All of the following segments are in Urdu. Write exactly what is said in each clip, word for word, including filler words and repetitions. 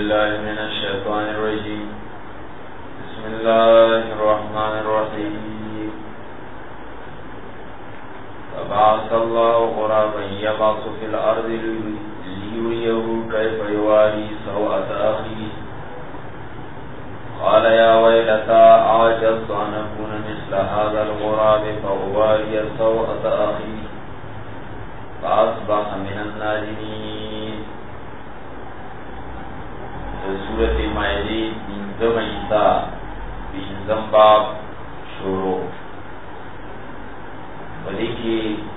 بالله من الشيطان الرجيم بسم الله الرحمن الرحيم فبعث الله غرابا يبعث في الأرض ليريه كيف يواري سوءة أخيه قال يا ويلتى أعجزت أن أكون مثل هذا الغراب فأواري سوءة أخي فأصبح من النادمين. سورة مائدة بنظم عیسیٰ بنظم باب شروع ولی کی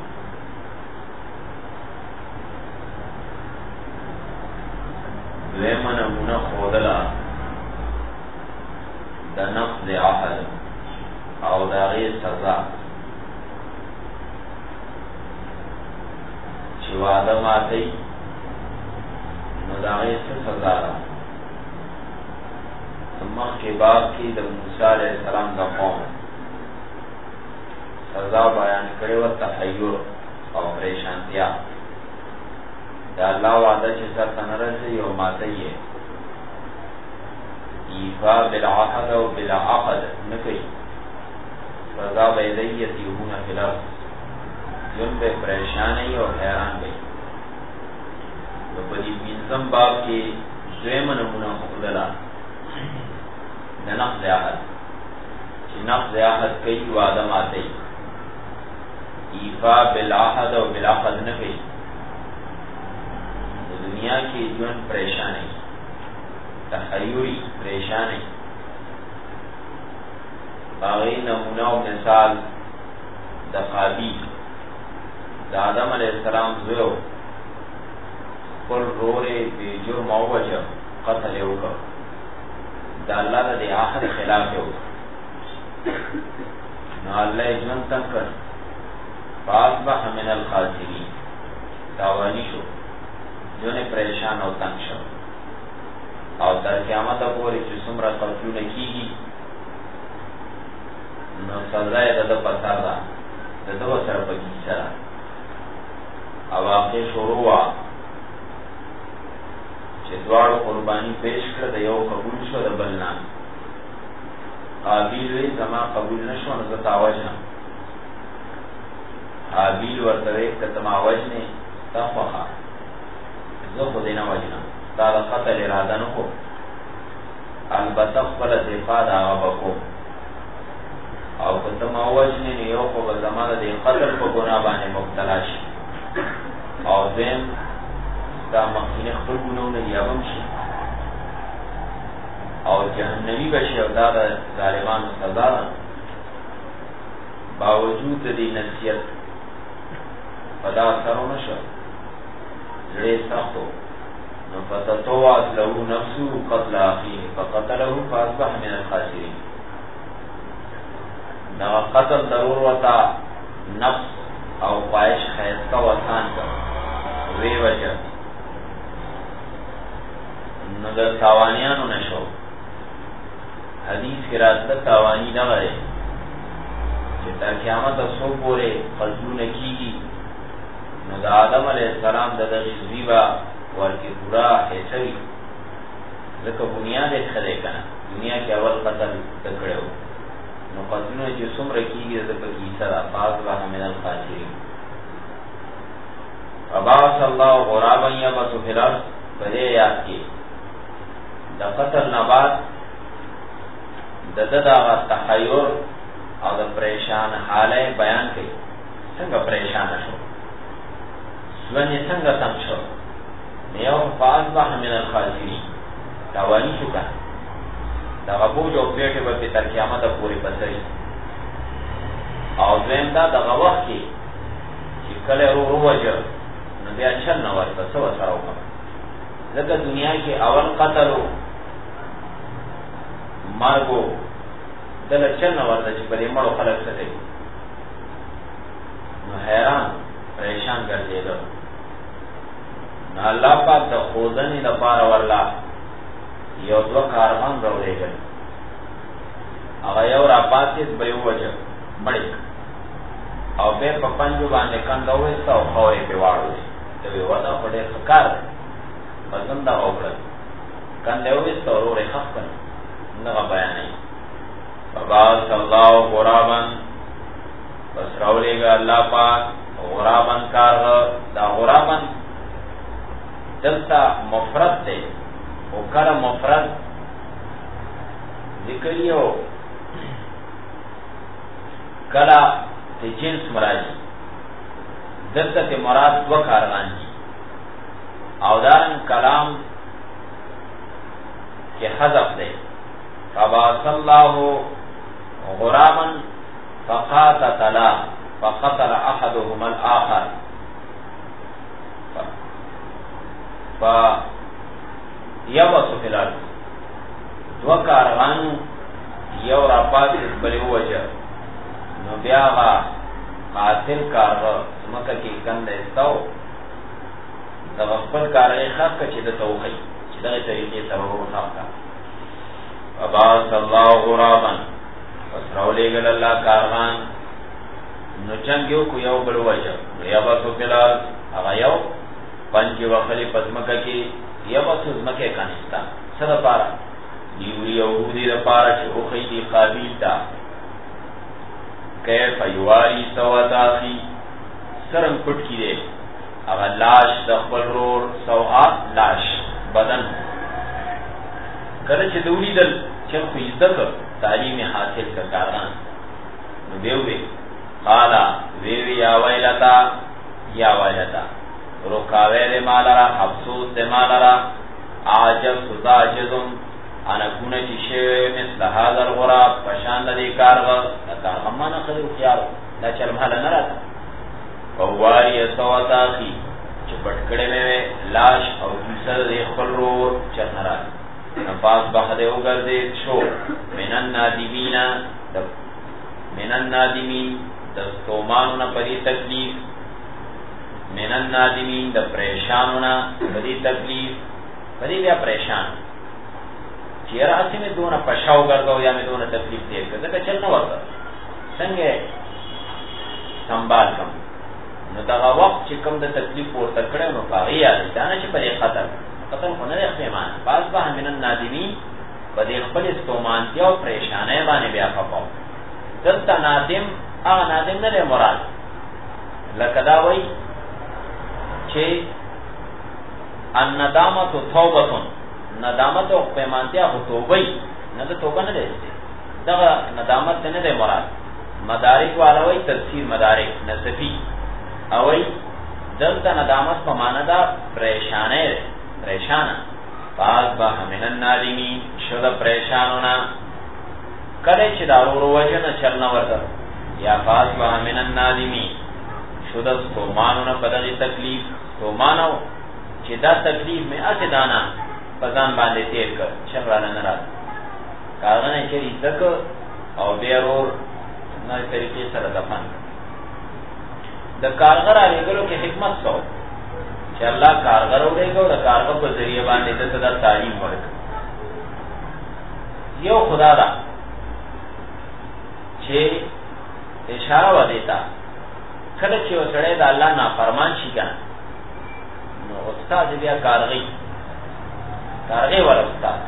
دویم نمونه خودلا دا نقض عهد او دا غیر سزا چی وعده ماتی نو دا غیر سزا را مخ کے باب کی دا موسیٰ علیہ السلام دا قوم سزا بیان کرے و تحیر او پریشانتیا دا اللہ وعدہ چی سر تنرسی یو ماتی ہے ایفا بالعقد و بالعقد نکی سزا بیدیت یہون فلس جن بے پریشانی و حیران بے تو بدی بینزم باب کی دویم نمونہ خودلا نقض عهد چی نقض عهد کئی وعدم آتی ایفا بالعهد و بالعقد نکی دنیا کی جون پریشانی تحیوری پریشانی باغی نمونہ و مثال دا قابیل دا آدم علیہ السلام زویو کل رورے بے جرم و وجہ قتل اوکر دا اللہ دا دی آخر خلاف ہو نو اللہ جون تنگ کر فاصبح من الخاسرین تاوانی شو جون پریشان و تنگ شو او در قیامت پوری چی سمرا قتلون کی گی نو سزای دا دا پتا دا دا دا سر پکی سرا او آقی شروع چه دوار قربانی پیش کرد یو قبول شو د بلنا حابیل وی زما قبول نشو نو تاوجنا حابیل ورته کتما وجنه تفخا زه خو دینا وجنا دا قتل اراده نه کو البته خپل دفاع دا وبکو او کتما وجنه یو خو زما د قتل په ګناه باندې مبتلا شي او زم دا مخینه خپل ګناونه یابم شي او جهنمی بشي او دا ظالمانو سزا باوجود دی نصیحت پدا اثرو نشو زړه سختو نو فتطوعت له نفسه قتل اخيه فقتله فاصبح من الخاسرين. دا قتل ضرور وتا نفس او خواهش خیستا وطان کر وی وجه نو در تاوانیانو نشو حدیث کی راست تاوانی نغره چه تا قیامت سو پورے قضلو نکیگی نو دا آدم علیہ السلام دا دا غزویبا ورکی پورا حیثوی لکه بنیاد خده کنا دنیا کی اول قتل تکڑے ہو نو قتلو جو سم رکیگی دا پکی سرا فاصبح من الخاسرین. فبعث اللہ غرابا یبعث فی الارض پدے یاد کی دا قتل نبات دا دا دا تحیر او دا پریشان حالے بیان کئی سنگا پریشان شو سونی سنگا تنگ شو نیو فاصبح من الخاسرین تاوانی شو کن دا غبوج او پیٹے با پی تر قیامت پوری پسری او دویم دا دا غوخ کی چی کل رو رو وجر نو بیا چل نور پسو سراو کن لکه دنیا کی اول قتلو مرگو دل چل نور دا چی بلی مرو خلق ستے نو حیران پریشان کر دے دو نو اللہ پاک دا خوزنی دا پارا ورلا یو دو کارغان رو دے گل اگا یو را پاسیت بیو وجه مڑک او بے پا پنجو باندے کندویستا او خوری پی وارو دے دوی ودا پڑے خکار دے پسندہ اوکڑا کنده ویست و رور خف کن نغا بیانی فباس اللہ غرابن بس رولی گا اللہ پاک غرابن کارغ دا غرابن دلتا مفرد دے او کل مفرد ذکریو کلا تی جنس مراجی دلتا تی مراد دو کارغان جی او دارن کلام کی حذف دے فباس اللہ غرابا فقاتلا فقتل احدهم الاخر ف یبسو فی الارض دو کارغانو یو را پاس بلی وجه نو بیاغا قاتل کارغ مکه کی کند استاو دا خپل کارغی خاص که چی دا توخی چی دا طریقی سرور خاص کا فباس اللہ غرابا پس رولی گل اللہ کارغان نو چنگیو کو یو بل وجه نو یبسو فی الارض اغا یو پنجی وخلی پس مکه کی یبسو مکه کانستا صد پارا دیوری یهودی دا پارا چی اخی دی قابیل دا کیف یواری سوات آخی سرم پٹ کی دے اگر لاش دخبل رور سوات لاش بدن کله چې دوری دل چې خو عزت تعلیم حاصل کر کاران نو دیوی قالا ویوی یا ویلتا یا ویلتا رکاوی دے مالرا افسوس دے مالرا عاجز ستا عجزم انا کونه چې شوی مثل هذا الغراب پشان دې کارغ کارغ مانا خلو خيارو دا چل مال نه راته وواری سواتاخي چې پټکړې مې لاش او کیسه دې خلرو چل نه راته نفاس بخده وګرځي شو منن نادمین د منن نادمین د ستومانو نه پدې تکلیف منن نادمین د پریشانو نه پدې تکلیف پدې بیا پریشان چیرې اسی میں دونه پښاو ګرځاو یا مې دونه تکلیف دی ځکه چل نه ورته څنګه سنبال کم نو دا وخت چې کوم د تکلیف ورته کړو نو باغی یاد دا نه چې پرې خطر قتل خو نه احتمال باز به من النادمین بده خپل استومانتیا او پریشانه باندې بیا خپاو دلته نادم هغه نادم نه مراد لکه دا وای چې الندامت توبه ندامت او پیمانتیا خو توبه نه د توبه نه دی دا ندامت نه دی مراد مدارک والا وای تفسیر مدارک نصفی او وای دلته ندامت په معنا دا پریشانه پریشان باز با من النادمین شد پریشانونا کله چې دا ورو وجه نه چلنا ورته یا باز با من النادمین شد ستومانونا بدغی تکلیف ستومانو چې دا تکلیف میں اته دانا پزان باندې تیر کر شغلانه نه راځي کارغنه چې عزت او بیرور نه طریقې سره دفن د کارغر علیګلو کې حکمت څه چې الله کارګر ورېګو د کارګر په ذریعہ باندې د صدر تعلیم ورک یو خدا دا چې اشاره و دیتا کله چې وسړی د الله نافرمان شي کنه نو استاد بیا کارغی کارغی ور استاد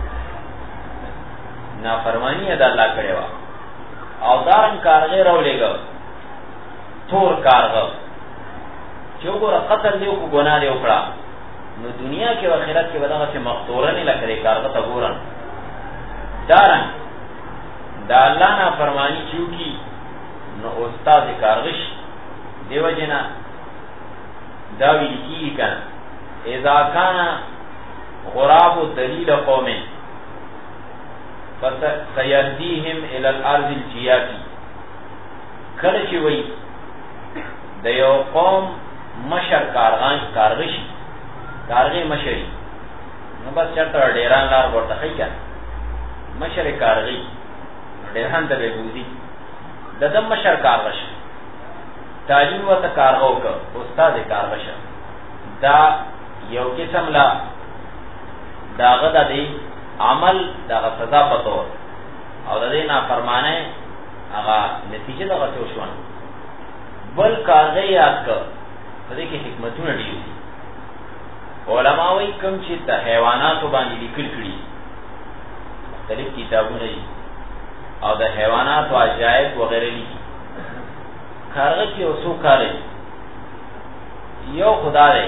نافرمانی د الله کړي وا او دارن کارغی راولېګو تور کارغ چې وګوره قتل دی او ګناه دی وکړه نو دنیا کې او آخرت کې ودغه چې مغفور نه لکړي کارغه ته ګورن دارن دا الله نه فرمانی چوکي نو استاد کارغش دیو جنا دا ویل کی کنه اذا کان غراب دلیل قوم فسيهديهم الى الارض الجيافي کله چې وای د یو قوم مشر کارغان کارغشي کارغي مشري نو بس چرته ډیران لار ورته خی کنه مشر کارغي ډیران ته بوزي د دم مشر کارغش تعلیم و ته کارغو کو استاد کارغش دا یو قسم لا داغه د دې عمل دغه سزا پتو او د دې نافرمانه هغه نتیجه دغه څه وشون بل کارغي یاد کو دې کې حکمتونه دي علماء وی کم چې د حیواناتو باندې لیکل کړي مختلف کتابونه دي او د حیواناتو عجایب وغیرہ لیکي کارغه کې اوسو کاري یو خدا دی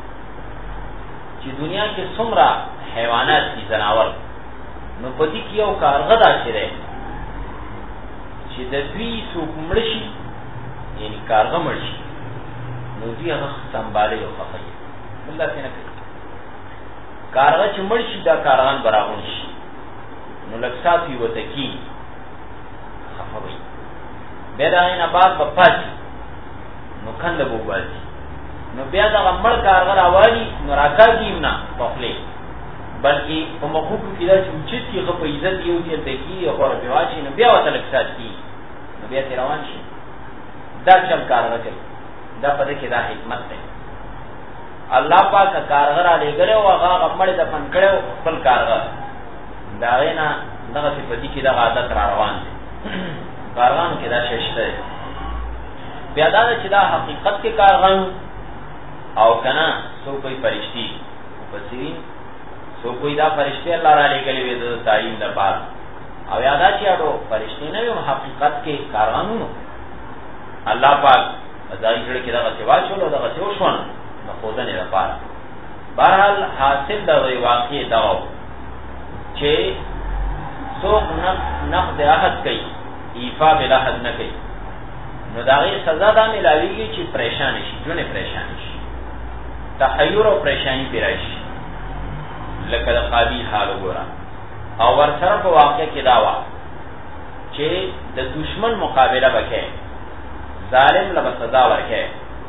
چې دنیا کې څومره حیوانات دي زناور نو پدې کې یو کارغه دا شری چې د دوی څوک مړ شي یعنی کارغه مړ شي نو دوی هغه سنبالي او خفي الله څنګه کوي کارغه چې مړ شي دا کارغان برابر شي نو لکسات یو تکی خفوي بیا دا نه بعد په پاتې نو کنده بوبالي نو بیا دا مړ کارغه راوالي نو راکاږي نه پخلي بلکې په مخوک کې دا چې چې هغه په عزت یو دي تکی او په پیواشي نو بیا وته لکسات کی نو بیا روان شي دا چم کارغه کوي دا په دې کې دا حکمت ده الله پاک کارغه را لګره او هغه مړ د فن کړو خپل کارغه دا وینا دغه په دې کې دا عادت را روان دي کارغان کې دا ششته بیا دا چې دا حقیقت کې کارغان او کنا سو کوئی فرشتي مفسرین سو کوئی دا فرشتي الله را لګلې وي د تعین لپاره او یادا چې اړو فرشتي نه یو حقیقت کې کارغانونو الله پاک ځای جوړ کې دا سیوا شول دا سیوا شون نو خدانه لپاره بهرحال حاصل دا وی واقع دا چې څوک نه نقد احد کوي ایفا بلا حد نه کوي نو دا غي سزا دا ملاویږي چې پریشان شي جونه پریشان شي تحیر او پریشانی پیرایشي لکه د قابیل حال وګوره او ورسره په واقع کې دا وا چې د دشمن مقابله وکړي ظالم له سزا ورکړي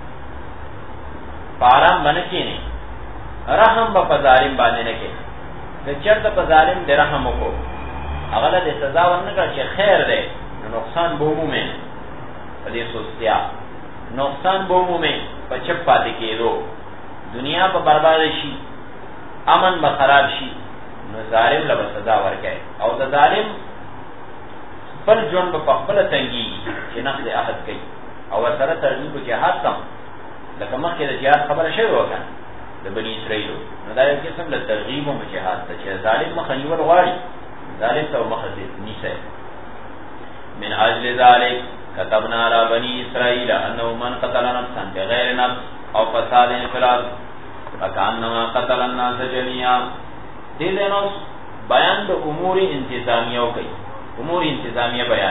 پارام باندې نه رحم په ظالم باندې نه کې د چرته په ظالم د رحم وکړو هغه له سزا ورنکړي چې خیر دی نقصان به مومه په دې سوستیا نقصان به مومه په چپ پاتې کېدو دنیا په برباد شي امن به خراب شي نو ظالم له سزا ورکړي او د ظالم خپل جون په خپل تنګي چې نقد احد کوي او سره ترغیب جهاد کم لکه مخکې د جهاد خبره شوی وکړه د بنی اسرائیل نو دا یو قسم له ترغیب او جهاد ته چې ظالم مخنیور غواړي ظالم ته مخزي نیسه من اجل ذلك كتبنا على بني اسرائيل انه من قتل نفسا بغير نفس او فساد في الارض فكانما قتل الناس جميعا دې نو بیان د امور انتظامیه کوي امور انتظامیه بیان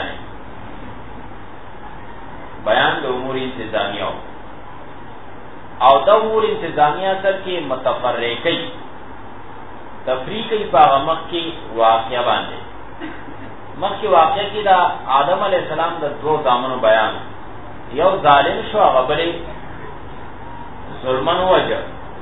بیان د امور انتظامیه او د امور انتظامیه سره کې متفرقې تفریقي په مخ کې واقعیا باندې مخکې واقع کې دا آدم علیہ السلام د دوه زامنو بیان یو ظالم شو هغه بلې ظلمن وجه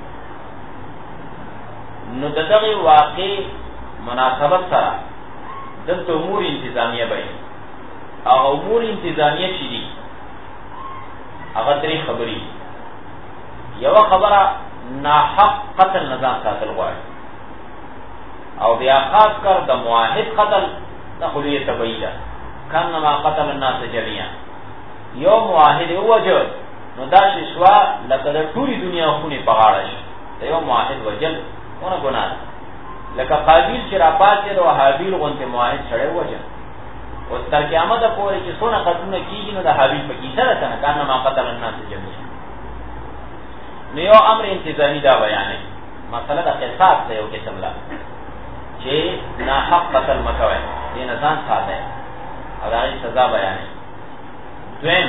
نو دغه واقع مناسبت سره د امور انتظامیه بیان او امور انتظامیه چې دي هغه درې خبرې یو خبره ناحق قتل نظام ساتل غواړي او بیا خاص کر د موحد قتل دا خلیه تبعیده کانما قتل الناس جميعا یو موحد وجه نو دا شوا لکه د ټولي دنیا خونی پغاړه شي یو موحد وجل ونه ګناه لکه قابیل چې را پاتې او حابیل غونته موحد سره وجه او تر قیامت پورې چې څونه قتلونه کیږي نو د حابیل په کیسه راځنه کانما قتل الناس جميعا نو یو امر انتظامی دا بیان دی مسله د قصاص ته یو قسم لا چې ناحق قتل مکوي دې نه ځان ساته او دا سزا بیان دی دویم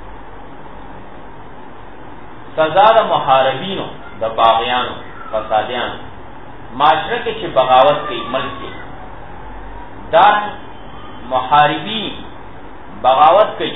سزا د محاربینو د باغیانو فسادیانو معاشره کې چې بغاوت کوي ملک کې دا محاربین بغاوت کوي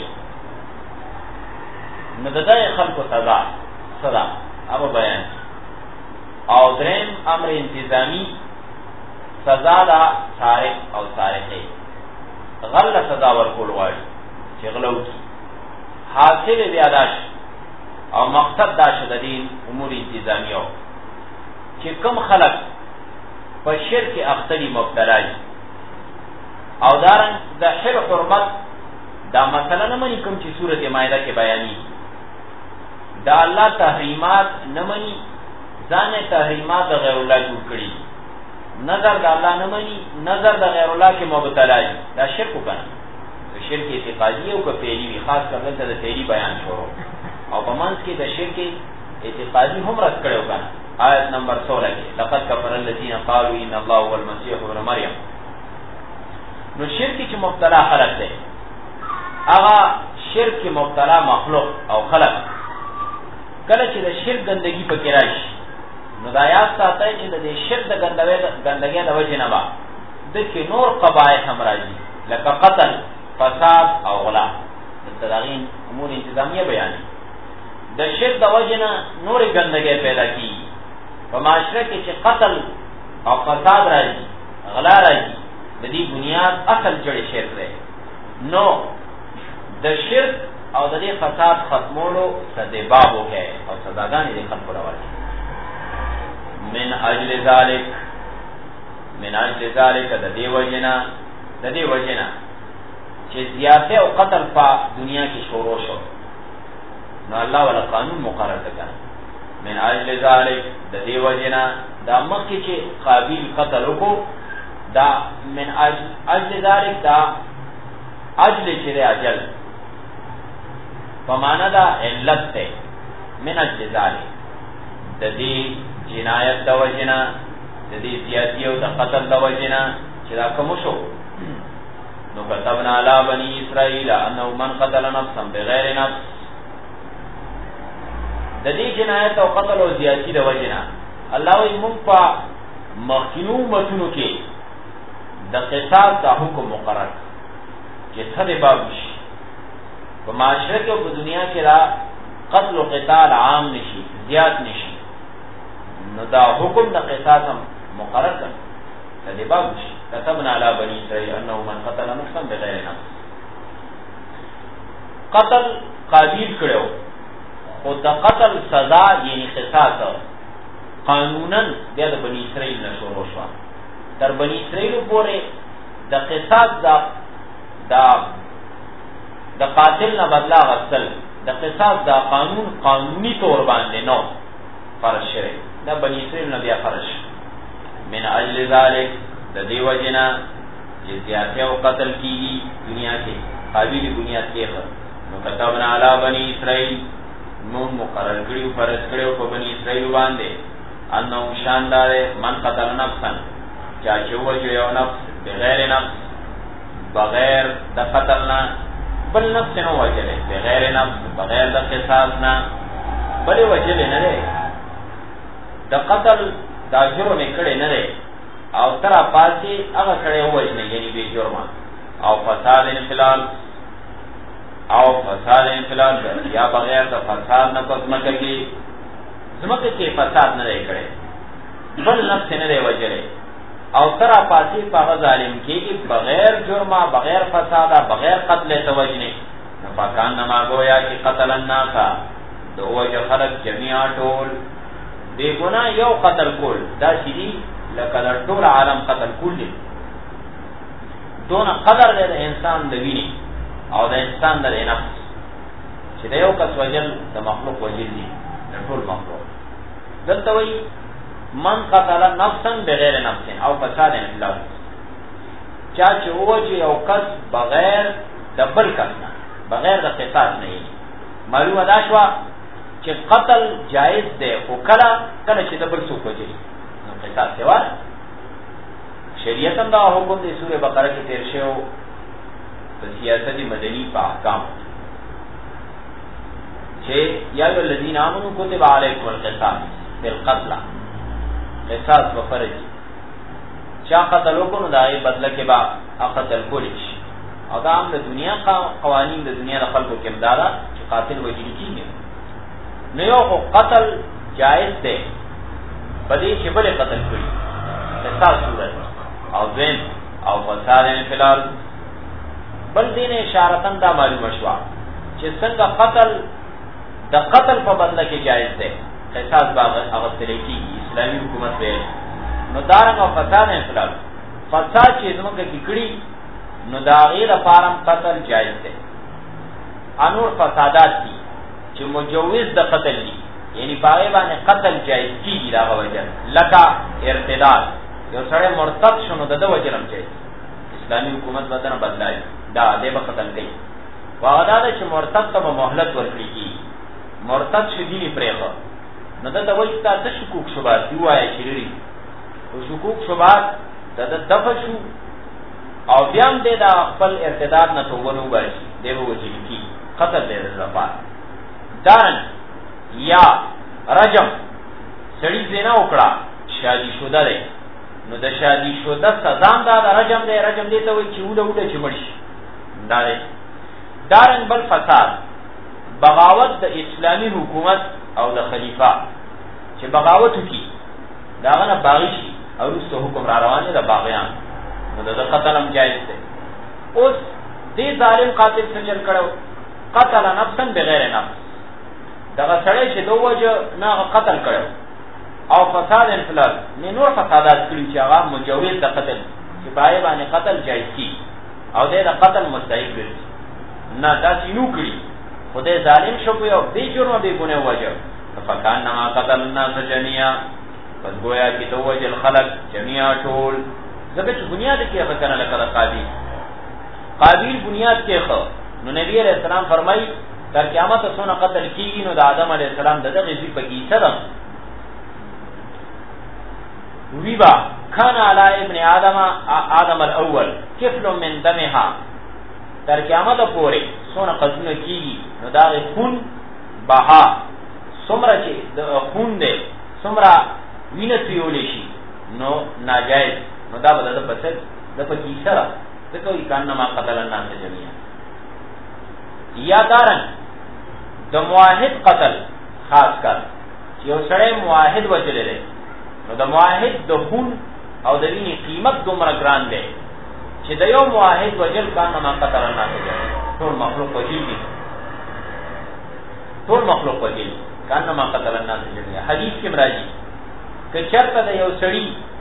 نو دغه خلکو سزا سزا اب بیان او دریم امر انتظامی سزا دا سارق او سارقه غل سزا ورکول غواړي چې غلو کی حاصل بیا داش او مقصد دا شدین امور انتظامیه چې کوم خلق په شرک اختلی مبتلا دي او دارن د شرک حرمت دا مثلا نه مني کوم چې سورته مائده کې بیانې دا الله تحریمات نه مني ځان تحریمات غیر الله جوړ کړي، نظر د الله نه مني، نظر د غیر الله کې مبتلا دي، دا شرک وکړي. شرک اعتقادي او کفری وی، خاص کر د تیری بیان شروع او په منځ کې د شرک اعتقادي هم رد کړو کنه. آیت نمبر سولہ کې لقد کفر الذين قالوا ان الله هو المسيح ابن مريم. نو شرک چې مبتلا خلق دی، هغه شرک مبتلا مخلوق او خلق کله چې د شرک ګندګي پکې راشي، نو دا یاد ساتئ چې د شرک د ګندګۍ ګندګۍ د وجې نه با د کې نور قبایح هم راځي، لکه قتل، فساد او غلا. د تداغین امور انتظامیه بیانې د شرک د وجې نه نور ګندګۍ پیدا کیږي. په معاشره کې چې قتل او فساد راځي، غلا راځي، د دې بنیاد اصل جوړ شرک دی. نو د شرک او د دې فساد ختمولو سبب وکړي او سزاګانې دې ختم کړوي. من اجل ذلک من اجل ذلک د دې وجنا د دې وجنا چې زیاته او قتل په دنیا کې شروع شو، نو الله ولا قانون مقرر کړ. من اجل ذلک د دې وجنا دا مخکې چې قابل قتل وکړو، دا من اجل اجل ذلک دا اجل چې اجل فمانا دا علت تے. من اجل ذالک د دې جنایت د وجنا، د دې زیاتی او د قتل د وجنا چې دا کوم شو، نو كتبنا علی بنی اسرائیل انه من قتل نفسا بغیر نفس. د دې جنایت او قتل او زیاتی د وجنا الله یې مونږ په مخکینو متونو کې د قصاص د حکم مقرر چې څه باب شي په معاشره کې او په دنیا کې را قتل او قتال عام نشي، زیات نشي، نو دا حکم د قصاص هم مقرر کړ. د دې باب شي كتبنا علی بنی اسرائیل انه من قتل نفسا بغیر نفس. قتل قابل کړو، خو د قتل سزا یعنی قصاص قانونا بیا د بنی اسرائیل نه شروع شو. در بنی اسرائیل پورې د قصاص دا دا د قاتل نه بدلا غسل د قصاص دا قانون قانوني طور باندې نو فرض شوی، دا بنی اسرائیل نه بیا فرض. من اجل ذلک د دې وجنا چې زیاته او قتل کیږي دنیا کې قابلیت بنیاد کې ده، نو كتبنا علی بنی اسرائیل نو مقرر کړیو فرض کړیو په بنی اسرائیل باندې انه شاندار من قتل نفسا چا چې وجه یو نفس بغیر نفس بغیر د قتل نه، بل نفس نه وجه بغیر نفس بغیر د قصاص نه، بل وجه نه ده د قتل دا جرم کړي نه ده او تر پاتې هغه کړي وجه نه یعنی به جرم او فساد انفلال او فساد انفلال یا بغیر د فساد نه پس مکه کې زمکه کې فساد نه کړي، بل نفس نه دی وجه او تر پاتې په ظالم کې بغیر جرمه بغیر فساده بغیر قتل توجنه نه پاکان نما گویا چې قتل الناس دو وجه خلق جميعا ټول بے گناہ یو قتل کول دا شری لکه ټول عالم قتل کول دي. دون قدر د انسان د ویني او د انسان د نفس چې یو کس وجل د مخلوق وجل دي د ټول مخلوق. دلته وی من قتل نفسا بغیر نفس او فساد انفلال، چا چې وجه او کس بغیر د بل کس نه بغیر د قصاص نه وي. معلومه دا شو چې قتل جائز دی او کله کله چې د بل څوک وجه نو قصاص سوا. شریعت دا حکم دی سوره بقره کې تیر شو په سیاست مدنی په احکام چې یا ایو الذین آمنوا کتب علیکم القصاص بالقتل، قصاص و فرج چا قتل وکړو دا یې بدله کې با قتل کولیش. او دا هم د دنیا قوانین د دنیا د خلکو کې امدادا چې قاتل وجلی کیږي. نو یو قتل جائز دی بدی چې بل قتل کړي قصاص صورت او دین او فساد انفلال. بل دین اشارتن دا معلومه شو چې څنګه قتل د قتل په بدله کې جائز دی، قصاص باغ هغه طریقې اسلامي حکومت به نو دارنګ او فساد انفلال فساد چې زموږ کې کړي نو دا غیر فارم قتل جائز دی. انور فسادات دي چې مجوز د قتل دي یعنی پاغه باندې قتل جایز کیږي دا وجه لکه ارتداد یو سره مرتد شونه د وجرم جایز اسلامي حکومت بدن بدلای دا دې به قتل کوي واغدا چې مرتد ته مهلت ورکړي کی مرتد شديني پرېغه نو دا د وجه ته شکوک شوبات دی وایي چې لري او شکوک شوبات د دفع شو او بیا هم دا خپل ارتداد نه توبه نو باشي دی وجه کی قتل دې لپاره دارن یا رجم سړی زنا وکړه شادي شوده ده نو د شادي شوده سزا دا رجم ده رجم دې ته وایي چې وډه وډه چې مرشي دا ده دارن بل فساد بغاوت د اسلامی حکومت او د خلیفہ چې بغاوت وکي داغه نه باغی شي او رسو حکم را روانه د باغیان نو د قتل هم جایز ده اوس دې ظالم قاتل څه چل کړو قتل نفسا بغیر نفس دغه سړی چې دوه وجه نه قتل کړو او فساد انفلال نه نور فسادات کړی چې هغه مجوز د قتل چې پای باندې قتل جایز کی او دې د قتل مستحق دی نه دا سينو کړی خدای ظالم شو په دې جرم به ګونه وجه فکان ما قتل الناس جميعا پس گویا کی تو وجه الخلق جميعا ټول زکه چې بنیاد کې هغه کنه لکه قابیل قابیل بنیاد کې خو نو نبی عليه السلام فرمایي تر قیامت سونه قتل کیږي نو د آدم علیه السلام دغه غزي په کیسه ده ویبا کان علی ابن آدم آدم الاول کفل من دمها تر قیامت پورې سونه قتل کیږي نو دا خون بها سمره چې د خون دې سمره وینه پیولې شي نو ناجایز نو دا بل د بچل د په کیسه ده ځکه یې کان ما قتل الناس جميعا یا دارن د موحد قتل خاص کر چې یو سړی موحد وجل لري نو د موحد د خون او د وینې قیمت دومره ګران دی چې د یو موحد وجل کان ما قتل الناس جميعا ټول مخلوق وجل دي ټول مخلوق وجل کان ما قتل الناس جميعا حدیث کې راځي که چرته د یو سړی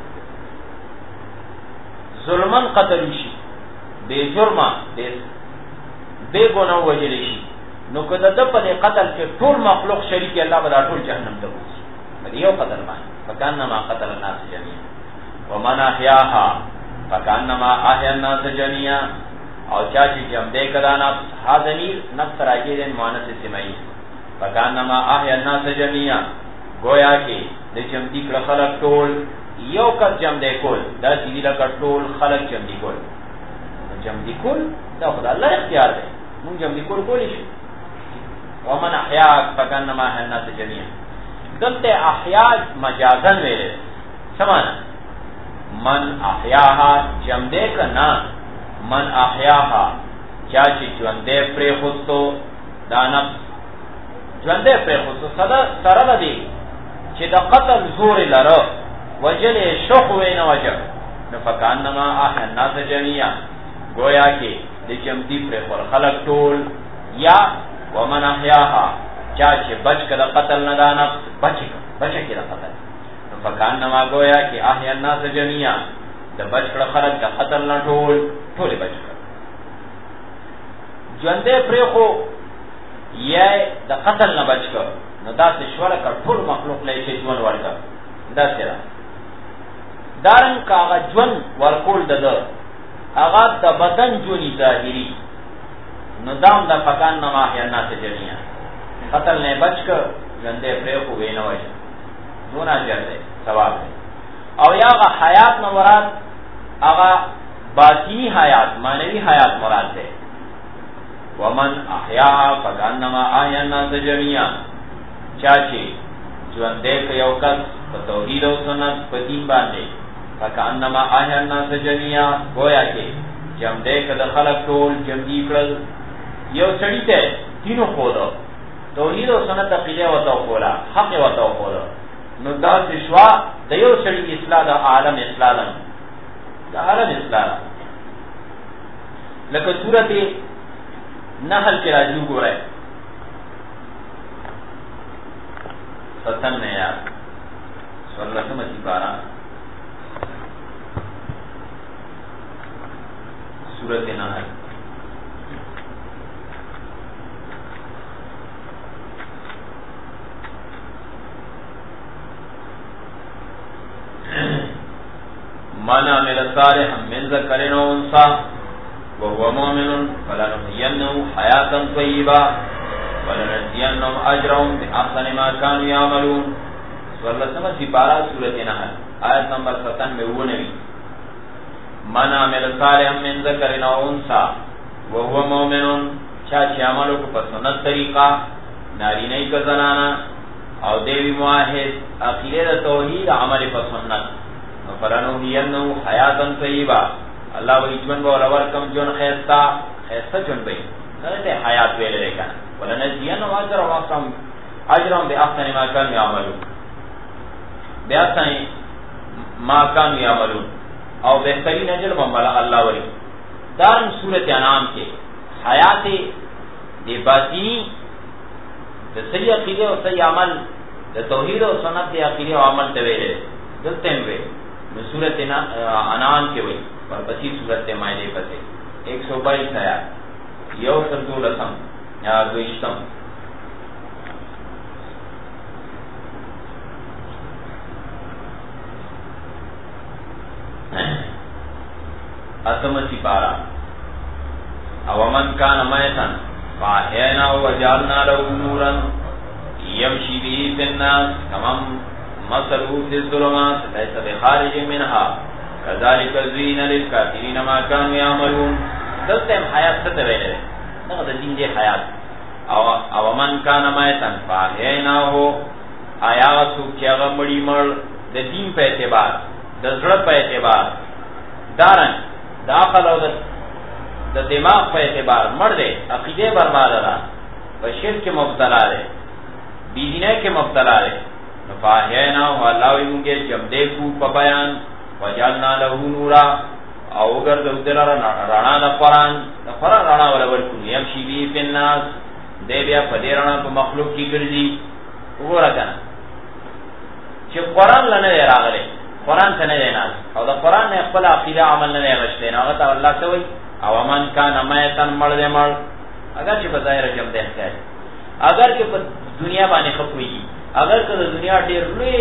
ظلمن قتل شي بے جرمه بے بے ګناه وجل شي نو کله د په قتل کې ټول مخلوق شریک الله به ټول جهنم ته وځي بل یو قتل باندې فکانما قتل الناس جميعا ومن احیاها فکانما احیا الناس جميعا او چا چې جمع دې کړه نفس حاضنیر نفس راځي د مؤنث سمای فکانما احیا الناس جميعا گویا کې د جمع دې کړه خلق ټول یو کس جمع دې کول دا چې دې لکه ټول خلق جمع دې کول جمع دې کول دا خدای الله اختیار دی مونږ جمع دې کول کولی شي ومن احیا فکانما احیا الناس جميعا دلته احیا مجازن ویل سمانه من احیاها جمع دې کنا من احیاها چا چې ژوند دې پرې خوستو دا نفس ژوند دې پرې خوستو سره سره دی چې د قتل زور لره وجل شوق وینه وجه نو فکانما احیا الناس جميعا گویا کې د جمع دې پرې خور خلق ټول یا ومن احیاها چا چې بچ کړه قتل نه دا نفس بچ بچ کړه قتل نو فکانما گویا کې احیا الناس جميعا د بچ کړه خلق د قتل نه ټول ټول بچ کړه ژوند پرې خو یا د قتل نه بچ کړه نو دا څه شوړه کړ ټول مخلوق له شي ژوند ورکړه دا سره دارن کاغه ژوند ورکول دده هغه د بدن جوړی ظاهری نو دام د فکان نه احیا الناس جميعا قتل نه بچ کړه ژوند پرې خو وینه وایي دونه اجر دی ثواب دی او یا غ حیات نو مراد هغه باطنی حیات معنوی حیات مراد ده ومن احیا فکانما احیا الناس جميعا چاچی ژوند دې یو کس په توحید او سنت په دین باندې فکانما احیا الناس جميعا گویا کې جمع دې کله خلق ټول جمعي کړل یو سړی ته دینو خورو توحید او سنت عقیده او توحید حق او توحید نو دا شوا د یو سړي اصلاح د عالم اصلاح د عالم اصلاح لکه سورته نحل کې راځي وګورئ ستن نه یاد سورته متی بارہ سورته نحل من عمل صالحا من ذکر و انثى وهو مؤمن فلنحيينه حياة طيبة ولنجزينهم اجرهم باحسن ما كانوا يعملون. سورة سپارہ سورۃ نحل آیت نمبر ستانوے ونوی. من عمل صالحا من ذکر و انثى وهو مؤمن چاچی عملو کو پسنت طریقہ ناری نئی کا زنانا او دیوی معاہد عقیدہ توحید عمل پسنت فلنحیینہ حیاتا طیبہ اللہ وی جون با ولور کم جون خیستا خیستا جون بئی نرتے حیات ویلے لیکن ولنجزینہ اجر و اجرم بی احسن ما کانوا یعملون بی احسن ما کانوا یعملون او بہترین اجر بمبلا اللہ وی. دارن سورۃ انعام کے حیات دی باطنی د صحیح عقیده او صحیح عمل د توحید او سنت دی عقیده او عمل ته ویل دلته وی نو سورۃ انعام کې وی ورپسې سورۃ مائده پسې ایک سو بائیس آیات یو سر دو لسم یا دویشتم. اتم سپارہ او من کان میتن فاحینا وجعلنا له نورا یمشی به فی الناس کمن مثله فی الظلمات لیس بخارج منها کذالک زین للکافرین ما کانوا یعملون. دلته حیات څه ته ویل دغه د دین دی حیات. او او من کان میتن فاحینا هو آیا څوک چې هغه مړی مړ د دین په اعتبار د زړه په اعتبار دارن د عقل او د دماغ په اعتبار مړ دی عقیده برباد ده په شرک کې مبتلا دی بیدینه کې مبتلا دی فاحینا هو الله وی موږ جب دیکھو په بیان وجعلنا له نورا او ګرځو دلاره رانا د قران د قران رانا ولا ورکو یمشي بی فی الناس دی بیا په دې رانا په مخلوق کې ګرځي. وګوره کنه چې قران لنه راغلی قران ته نه نه او د قران نه خپل عقیده عمل نه غشته نه هغه الله ته وی او من کان میتن مړ دې مړ اگر چې بظاهر جمع ده ښکاري اگر چې په دنیا باندې خپوي اگر که د دنیا ډېر لوی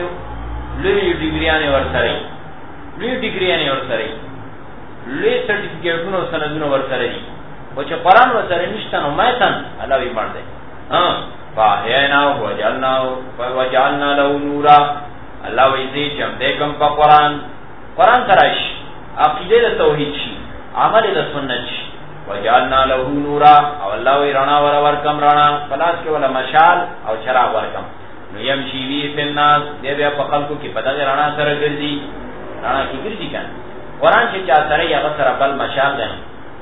لوی ډیګریانه ورسره لوی ډیګریانه ورسره لوی سرټیفیکیټونو سندونو ورسره دي او چې قران ورسره نشته نو میتن الله وی مړ دې ها فاحینا وجعلنا وجعلنا له نورا الله وی دې جمع دې کوم په قران قران ترش عقیده توحید شي عمل د سنت شي وجعلنا له نورا او الله وی رڼا ور ور کم رڼا پلاس کې ولا مشال او چراغ ور کم نو يمشي بي في الناس دې بیا په خلکو کې پدغه رڼا سره ګرځي رڼا کې ګرځي کنه قران چې چا سره یې هغه سره بل مشال ده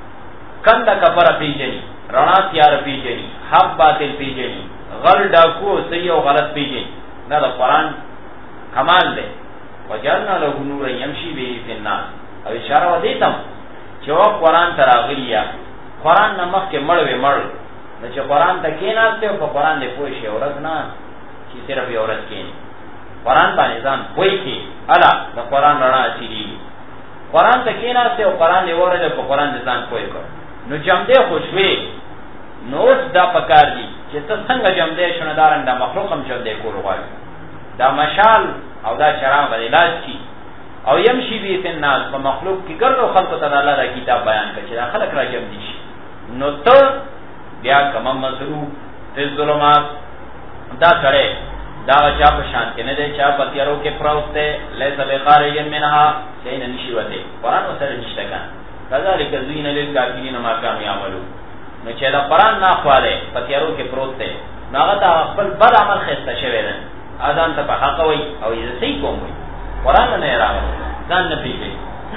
کنده کفر پیجنی رڼا تیار پیجنی حق باطل پیجنی غل ډاکو صحیح او غلط پیجنی دا د قران کمال ده وجعلنا له نورا يمشي به في الناس او اشاره و دیتم چې وا قران تراغلیا قران نمخ کې مړ وې مړ نو چې قران ته کېناسته په قران دې پوه شي اورز نه چې صرف یو ورځ کې قران باندې ځان پوي کې الا د قران رڼا اچي قران ته کېناسته او قران دې ورته په قران دې ځان پوي کړ نو جام دې خوشوي نو دا پکار دي چې ته څنګه جام دې شنه دارن دا مخلوق هم جام دې کول غواړي دا مشال او دا شراب علاج کی او يمشي بي في الناس په مخلوق کې ګرځو خلق ته الله دا کتاب بیان کړي چې دا خلق راجم دي نو ته بیا کوم مسلو ته ظلمات دا سره دا چا په شان کې نه دی چا په تیارو کې پروسته ليس بخارج منها شيء نشي وته قران سره نشته کنه کذالک زین للکافرین ما كانوا يعملون نو چې دا قران نه خواله په تیارو کې پروسته هغه ته خپل بد عمل خسته شوی نه اذان ته په حق وای او یې صحیح کوم وای قران نه راغلی ځان نه پیږي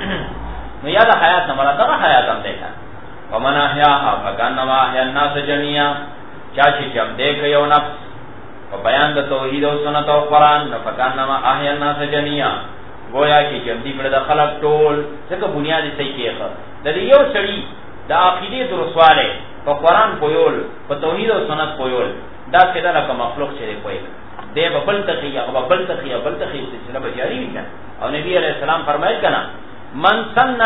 نو یاد حیات نه مراد هغه حیات هم ده ومن احیاها فکانما احیا الناس جميعا چا چې جم دې کيو نفس په بیان د توحید او سنت او قران نو فکانما احیا الناس جميعا گویا چې جم دې کړه د خلق ټول څنګه بنیادی صحیح کېخه د یو سړي د عقیده درسواله په قران پویول په توحید او سنت پویول دا څنګه لکه مخلوق چې پوي دے بل تقی او بل تقی بل تقی سلسلہ بجاری وی کنا او نبی علیہ السلام فرمائے کنا من سننا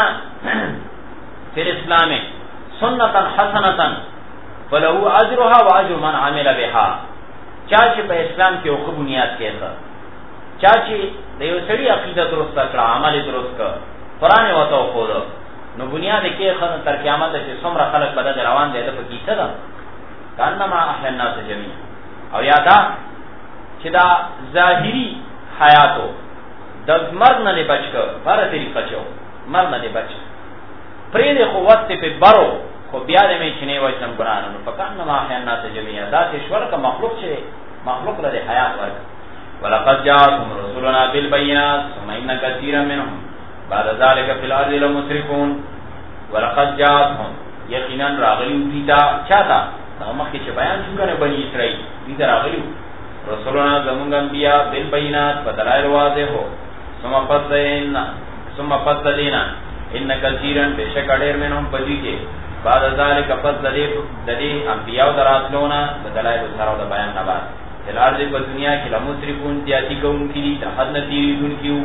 فی الاسلام سنتا حسنتا فلہو اجرها و اجر من عمل بها چاچے پہ اسلام کی اوخ بنیاد کیسا چاچی د یو سړي عقیده درست کړه، عمل درست کړ، قران وته خو نو بنیاد کې خن تر قیامت چې څومره خلق بدل روان دي د پکې ده کانما احل الناس جميعا. او یادا چې دا ظاهری حیاتو د مرګ نه بچ کړ، بار طریقه چو مرګ نه بچ پرې د قوت په برو خو بیا دې مې چنه وای سم ګران نو پکانما احل الناس جميعا. دا چې شور کا مخلوق چې مخلوق له حیات ورک. ولقد جاءهم رسلنا بالبينات ثم ان كثيرا منهم بعد ذلك في الارض لمسرفون. ولقد جاءهم یقینا راغلیو دیتا چاته دا مخکې چې بیان شو کنه بنی اسرائیل دې راغلیو رسولنا زمونږ انبیاء بالبينات بدلائل واضح هو ثم فضلنا ثم فضلنا ان كثيرا بشک ډېر منهم پدې کې بعد ذلك فضل دې انبیاء دراتلونا بدلائل سره د بیان نه بعد الارض په دنیا کې لمسرفون دیاتی کوم کې دي حد نه تیریدون کیو.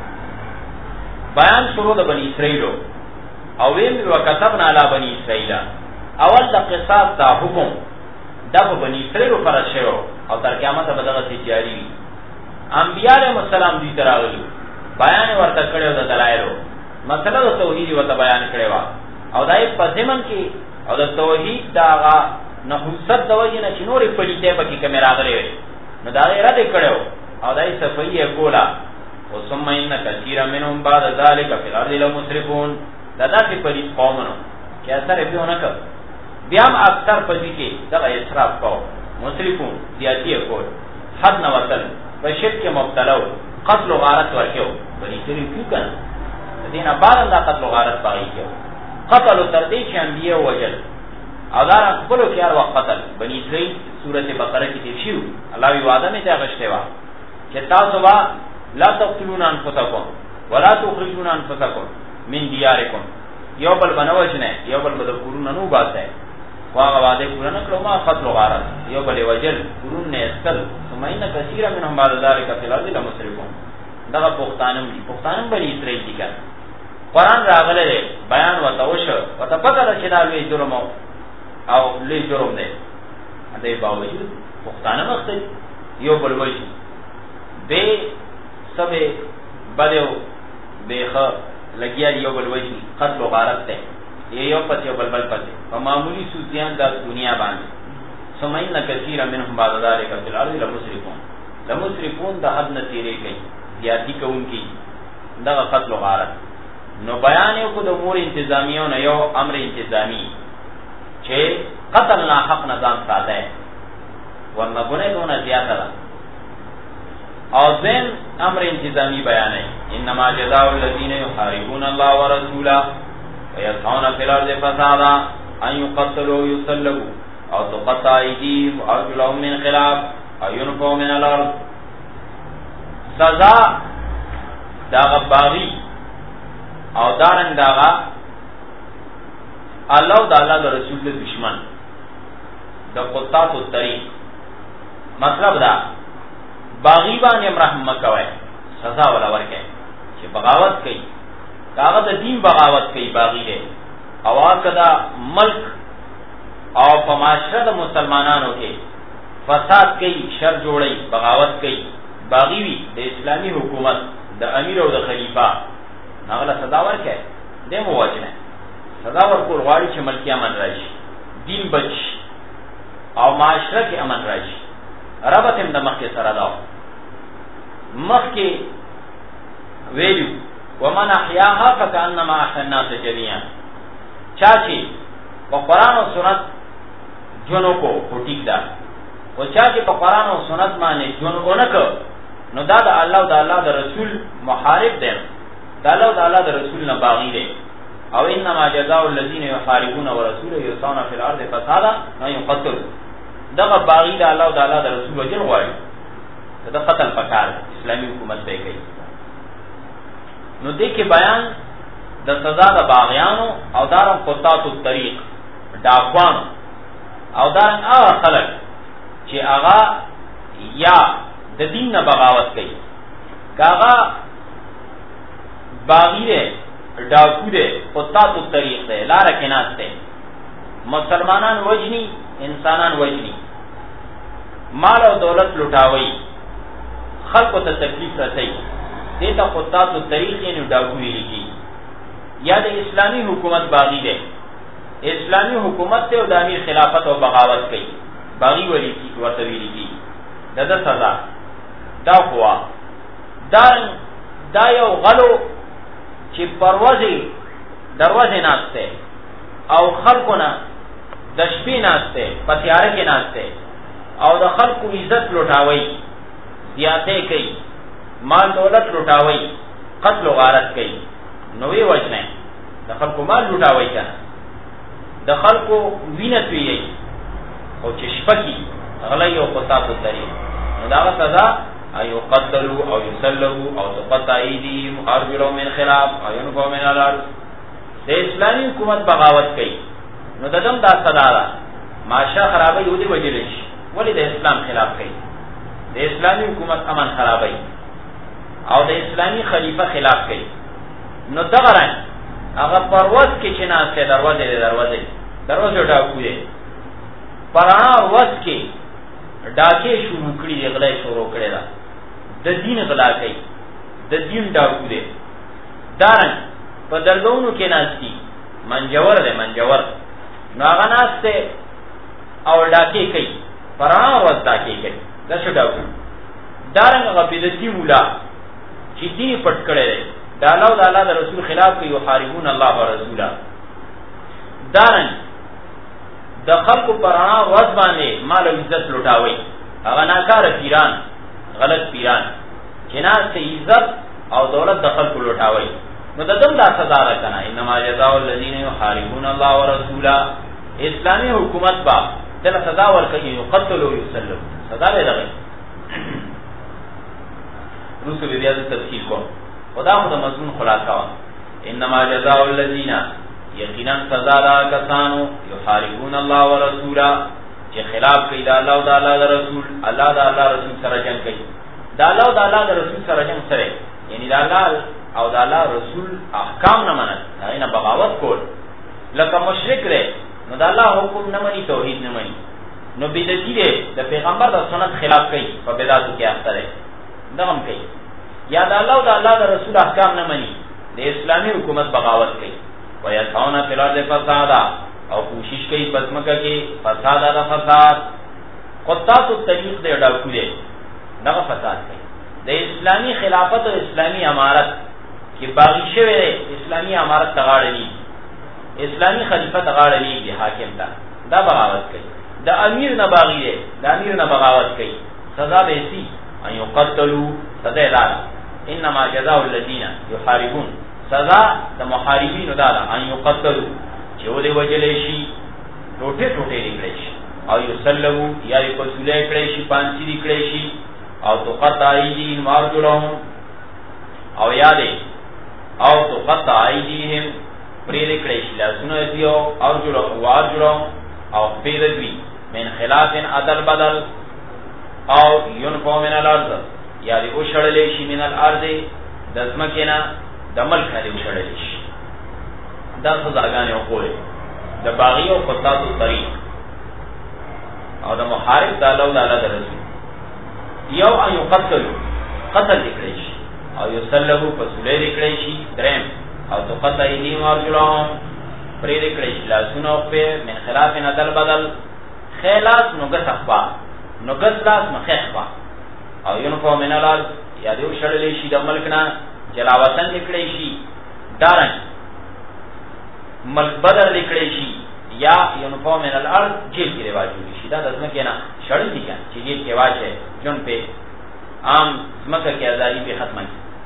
بیان شروع د بنی اسرائیلو او ویل وکتبنا علی بنی اسرائیل اول د قصاص دا حکم د بنی اسرائیلو پر شروع او تر قیامت به دغه جاری وي. انبیاء علیهم السلام دې تراغلي بیان ورته کړو د دلایلو مسله د توحید ورته بیان کړو او دای په ځمن کې او د توحید داغه نحوست د وجه نه چې نورې پلیته پکې کمه راغلي نو دا یې رد کړو او دای صفایه کولا او ثم ان كثيرا منهم بعد ذلك في الارض لمسرفون. دا داسې پلیت قومونو چې اثر به ونه کړ بیا هم اکثر پدې کې دغه اسراف کوو مسرفون زیاتی کول حد نه وصل په شرک کې مبتلا او قتل او غارت ورکیو بلې تری کیو کنه دینه بعد دا قتل او غارت پای کېو قتل تر دې چې انبیاء وجل او دا خپل کې هر وخت قتل بنی اسرائیل سورته بقره کې تیر شو الله وی وعده نه ته غشته وا چې تاسو وا لا تقتلون انفسکم ولا تخرجون انفسکم من دیارکم یو بل بنوجنه یو بل بد کورونه نو باسه واغه وعده پورا نه کړو ما قتل غارت یو بل وجل کورونه نه استل سمعنا کثیر منهم بعد ذلك في الارض لمسرفون. دا پښتانم دي پښتانم بنی اسرائیل دي کړه قران راغله بیان وتوشه وته پته راځي دا لوی جرم او لوی جرم دی دې باوجود پښتانم وخت یو بل وایي به سبه بلو بهخ لګیا یو بل وایي قتل او غارت ته یو پته یو بل بل پته په معمولی سوزیان د دنیا باندې سمعنا کثیر منهم بعد ذلك في الارض لمسرفون. لمسرفون د حد نه تیرې کوي زیاتی کوونکی دا قتل او غارت. نو بیان یو کو د امور انتظامیو نه یو امر انتظامی چې قتل نه حق نظام ساده ورنه ګونه دونه زیاته ده او ذن امر انتظامی بیان ہے انما جزاء الذين يحاربون الله ورسوله ويسعون في الارض فسادا ان يقتلوا ويصلبوا او تقطع ايديهم وارجلهم من خلاف او ينفوا من الارض. سزا داغ باغی او دارن داغا الله او الله د رسول دشمن د قطاط الطريق. مطلب دا باغی باندې رحم کوي سزا ولا ورکه چې بغاوت کوي داغه د دین بغاوت کوي باغی دی او کدا ملک او په معاشره د مسلمانانو کې فساد کوي شر جوړي بغاوت کوي باغی وي د اسلامی حکومت د امیر او د خلیفہ هغه سزا ورکه دی مو واجبه سزا ورکول غواړي چې ملکی امن راشي دین بچ او معاشره کې امن راشي. ربط هم د مخکې سره دا مخکې ویلو ومن احیاها فکانما احیا الناس جميعا چا چې په قرآن او سنت جنو کو ټیک ده او چا چې په قرآن او سنت باندې جنو اونک نو دا د الله او د الله د رسول محارب دی دا الله او د الله د رسول نه باغی دی او انما جزاء الذين يحاربون ورسوله يسعون في الارض فسادا ان يقتلوا. دغه باغی د الله او د الله د رسول وجل غواړي دا قتل پکار اسلامی حکومت به کوي. نو دې کې بیان د سزا د باغیانو او دارم قطاط الطريق ډاکوان او دارن هغه خلک چې هغه یا د دین نه بغاوت کوي کاغه باغی دی ډاکو دی قطاط الطريق دی لار کې ناشته مسلمانان وجنی انسانان وجنی مال او دولت لټاوي خلقو ته تکلیف رسي دیتا قطات الطریق یعنی ډاکوی لیکي. یا د اسلامی حکومت باغی دی، اسلامی حکومت ته او د امیر خلافت او بغاوت کوي، باغی ولی کی ورته ویل کی د د سزا دا خوا دا دا یو غلو چې پروازي دروازه ناشته او خلقونه د شپې ناشته پتیاره کې ناشته او د خلقو عزت لوټاوي، زیاته کوي، مال دولت لوټاوي، قتل و غارت کوي، نو وی وجنه د خلقو مال لوټاوي کنه د خلقو وینه توي او چې شپکی غلې او قطات الطریق نو دا سزا ایو قتلوا او یسلبوا او تقطع ایدیهم ارجلهم من خلاف او ينفوا من الارض. د اسلامي حکومت بغاوت کوي نو ددم دا سزا ده، ماشا خرابې ودی وجلش ولی د اسلام خلاف کوي، د اسلامي حکومت امن خرابې او د اسلامي خلیفہ خلاف کوي. نو دغه رنګ هغه پرواز کې چې ناسه دروازه دروازه دروازه ډاکو دی پرانا وس کې ډاکې شروع کړي، غلې شروع کړي دا د دین غلا کوي، د دین ډاکو دی. دارن په درګونو کې ناشتي منجور دی منجور نو هغه ناشته او ډاکې کوي، پرانا وس ډاکې کوي دا څه ډاکو. دارن هغه بدعتي مولا چې دین پټ کړي دا الله او الله د رسول خلاف کوي، یحاربون الله ورسوله. دارن د خلقو پرانا ورځ باندې مال او عزت لوټاوي، هغه ناکار پیران غلط پیران چې ناسته عزت او دولت د خلقو لوټاوي نو د دم دا سزا ده کنه. انما جزاء الذين يحاربون الله ورسوله، اسلامي حکومت با دل سزا ورکړي، یقتلوا ويسلبوا سزا به ده. روسو بیا د تفصیل کو خدا خود مضمون خلاصہ وا انما جزاء الذين یقینا سزا دا کسانو یحاربون الله ورسوله چې خلاف کوي د الله او د الله رسول، الله د الله رسول سره جنگ کوي، د الله او د الله رسول سره جنگ سره یعنی د الله او د الله رسول احکام نه منل، دا نه بغاوت کول، لکه مشرک دی نو د الله حکم نه مني، توحید نه مني، نو بدعتي دی د پیغمبر د سنت خلاف کوي، په بدعت کې اخته دی دغم کوي، یا د الله او د الله رسول احکام نه مني، د اسلامي حکومت بغاوت کوي. ويسعون في الارض فسادا او کوشش کوي پسمکه کې فساد دا فساد قطات الطریق دې ډاکو دې دا فساد کوي. د اسلامي خلافت او اسلامي امارت کې باغی شوی اسلامي امارت تغاړنی، اسلامي خلیفہ تغاړنی دی حاکم تا دا بغاوت کوي، د امیر نه باغی دی د امیر نه بغاوت کوي، سزا به سي ان يقتلوا سزا دار. انما جزاء الذين يحاربون سزا د محاربینو دا ده ان یقتلوا چې ودی وجلې شي، ټوټه ټوټه لیکل شي، او یسلبوا یا یې پسولې کړې شي، پانسی لیکل شي، او تقطع ایدیهم وارجلهم او یادې او تقطع ایدیهم پرې لیکل شي لاسونه دیو ارجلهم وارجلهم او پیدوی من خلاف عدل بدل او ينفوا من الارض یا دې او شړلې شي من الارض دزمکینا د ملک نه وشړل شي. دا سزاګانې او کوله د باغی او قطات الطریق او د محارب د الله او د الله رسول یو ان یقتل قتل لیکل شي او یسلبوا فسولې لیکل شي، درم او تقطع ایدیهم وارجلهم پرې لیکل شي لاسونه او په من خلاف عدل بدل، خلاف نو ګس اخبا نو ګس لاس مخخبا او ينفوا من الارض یا دې وشړل شي د ملک نه جلاوطن لیکلی شي، دارن ملک بدر لیکلی شي، یا ينفوا من الارض جیل کی رواج ہوئی شي. دا دزمه کې نه شړل دي چې جیل کې واچي جون په عام مکه کې ازادي په ختمه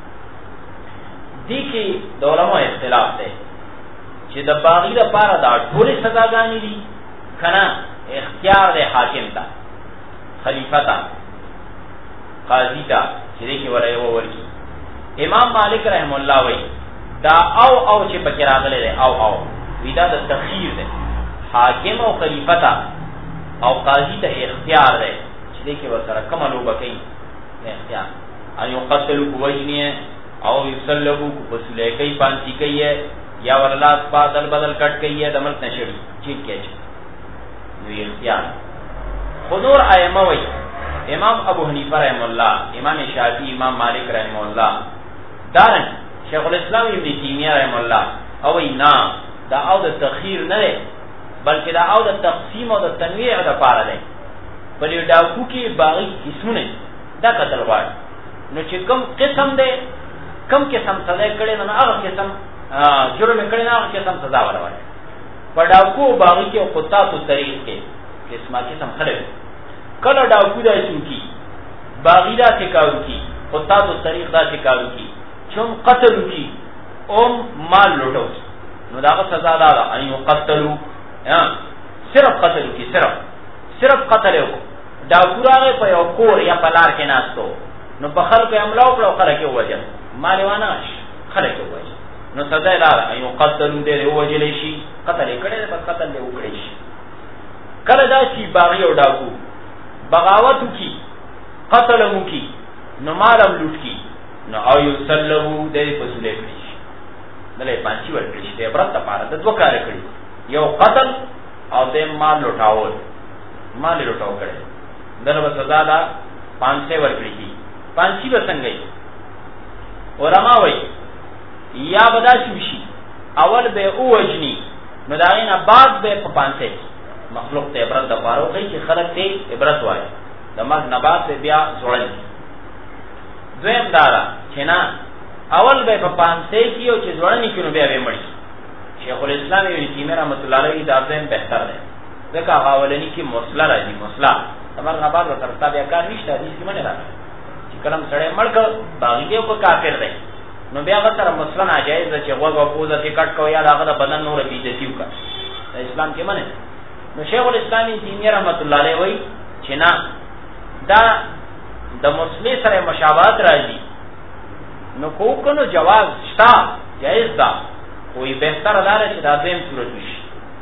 دي کې د علماء اختلاف دی چې د باغی لپاره دا ټول سزاګانې دي کنه اختیار د حاکم ته، خلیفہ ته، قاضی ته چې دې کې ورای ورکی. امام مالک رحم الله وی دا او او چې پکې راغلي دی او او ودا د تخیر دی، حاکم او خلیفہ ته او قاضی ته اختیار دی چې دې کې ورسره کوم لوبه کوي اختیار ان یقتلوا وجنیه او یسلبوا وسلې کوي پانسی کوي یا ورلا بدل بدل کټ کوي د ملک نشړي چې کېږي نو اختیار. حضور ائمه وی امام ابو حنیفه رحم الله، امام شافعی، امام مالک رحم الله، دارن شیخ الاسلام ابن تیمیه رحم الله او نه دا او د تخیر نه بلکې دا او د تقسیم او د تنویع د پاره دی. په دې ډاکو کې باغی قسمونه دا قتل غواړي، نو چې کوم قسم دی کوم قسم سزا کړي نو هغه قسم جرم کړي نه هغه قسم سزا ورکړي. په ډاکو باغی کې او قطاط طریق کې قسمه قسم خلک کله ډاکو دا چوکي باغی دا ټکاو کی قطاط طریق دا ټکاو کی چون قتل کی اوم مال لوټو نو داغه سزا دا ده ان یقتلوا، صرف قتل کی صرف صرف قتل یو دا ګورغه په یو کور یا په لار کې ناستو نو په خلکو حمله وکړو خلک یې وجه مال واناش خلک یې وجه نو سزا دا ده ان یقتلوا دې وجه شي قتل کړي په قتل له وکړي شي. کله دا چې باغی او ډاکو بغاوت کی قتل مو کی نو مالم لوټ کی نو او یسلمو دې په سولې کړی دلې پانچی ور کړی ته برت پاره د دوه کار کړی یو قتل او دې مال لوټاول مال لوټاو کړي دغه سزا دا پانچه ور کړی کی پانچی وسنګي علماء وای یا بدا شوشي اول به او وجنی نو دا نه بعد به په پانچه مخلوق ته عبرت د پاره کوي چې خلق ته عبرت وایي د مغ نبات بیا زوړل دویم دارا چې نه اول به په پانسه کې او چې زوړنی کینو بیا به مړي. شیخ الاسلام ابن تیمیه رحمۃ اللہ علیہ دا ځین بهتر دی ځکه غاولنی کې موصله راځي موصله تمر نبات او ترتا بیا کار نشته دې کې منه راځي چې کلم سره مړک باغی کې په کافر دی نو بیا غتر موصله ناجایز ده چې وګ او پوزه کې کټ کو یا داغه بدن نور بیزتیو کا اسلام کې منه. نو شیخ الاسلام ابن تیمیه رحمۃ اللہ علیہ وای چې نه دا د مسلې سره مشابهت راځي نو کو کنو جواز شتا جائز دا کوئی بهتر اداره چې دا دیم صورت شي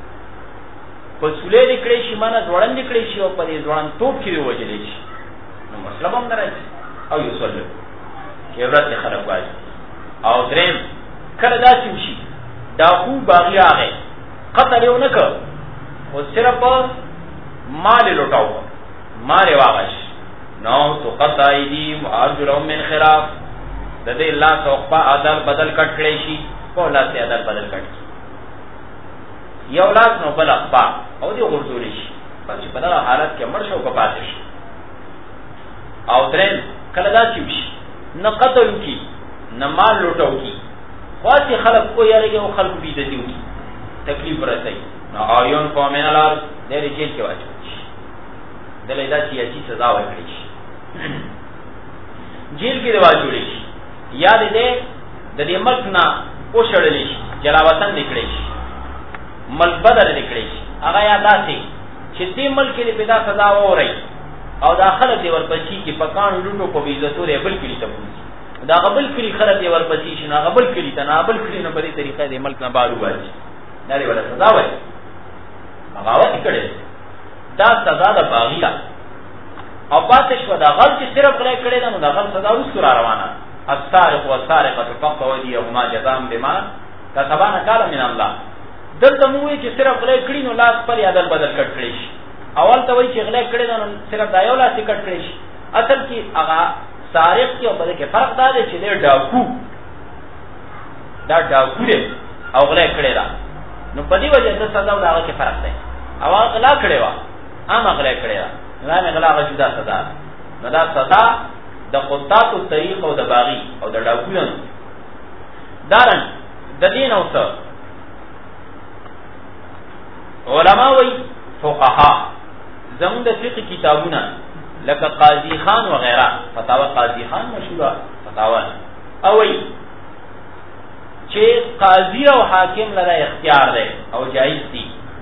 په سولې لیکړې شي مانه ځوړن لیکړې شي او په دې ځوړن توپ کې وجلې شي نو مسله هم راځي او یو سول کې ورته خراب وایي او دریم کله دا شي دا خو باغی هغه قتل یو نه کړ او صرف مال لوټاو مال واغش نو تو قطع ایدیم ارجلهم من خلاف د دې الله توقع عدل بدل کټ کړی شي په الله ته عدل بدل کټ یو لاس نو بل اخبا او دی غرزول شي پس په دغه حالت کې مړ شو کو پاتې شي. او درن کله دا چې شي نه قتل کی نه مال لوټاو کی خاصی خلق کو یاره او خلق بي د دیو تکلیف ورته نو آیون قومن الار دې جیل کې واچو دلته دا چې اچي سزا ورکړي شي جیل کې رواج جوړي شي یاد دې د دې ملک نه او شړلې شي جلاوطن نکړي شي ملک بدل نکړي شي هغه یاداسي چې دې ملک کې پیدا سزا ووري او داخله دی ورپسې کې پکان لونو په عزتوري بل کلی ته پوسی دا قبل کلی خره دی ورپسې شنو قبل کلی ته نه قبل کلی نه په دې طریقې دې ملک نه بارو واچي نه لري ولا سزا وایي بغاوت کړي دا سزا د باغیا او پاتې شو دا غل چې صرف غلې کړي دا نو دا غل سزا وسو را روانه السارق والسارقه فقطعوا ايديهما جزاء بما كسبا نكالا من الله دلته مو چې صرف غلې کړي نو لاس پر عدل بدل کټ کړي شي اول ته وایي چې غلې کړي نو صرف دا یو لاس کټ کړي شي اصل کې هغه سارق کې په دې کې فرق دا دی چې دا ډاکو دا ډاکو دی او غلې کړي دا نو په دې وجه د سزا او هغه کې فرق دی او هغه غلا کړي وا هغه غلا کړي دا نه غلا غو جدا سزا نو دا سزا د قطاط الطريق او د باغی او د ډاکویان دارن د دین او څه علماء وی فقها زموږ د فقہ کتابونه لکه قاضی خان وغیرہ فتاوا قاضی خان مشهور فتاوا او وی چې قاضی او حاکم لره اختیار دی او جایز دی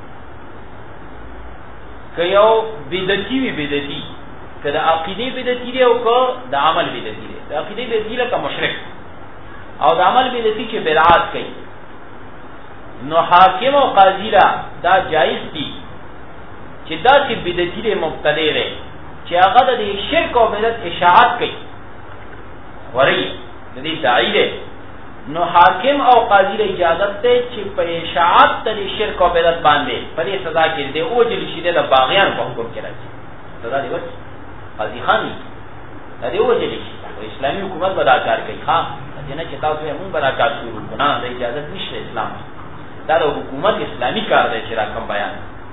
که یو بدعتي وی بدعتي که د عقیده بدعتي دی او که د عمل بدعتي دی د عقیده بدعتي لکه مشرک او د عمل بدعتي چې بدعات کوي نو حاکم او قاضی لا دا جایز دي چې دا چې بدعتي دی مبتدی دی چې هغه د شرک او بدعت اشاعت کوي وري د دې داعی دی نو حاکم او قاضی له اجازه ته چې په اشاعت د شرک او بدعت باندې په دې سزا کې دی او چې شیده د باغیان په حکم کې راځي سزا دی وځي قاضي خان دا دی وجه دي اسلامي حکومت بدا کار کوي ها دنه چې تاسو یې مونږ بدا کار شروع کړو نه د اجازه نشته اسلام دا د حکومت اسلامي کار دی چې را کوم بیان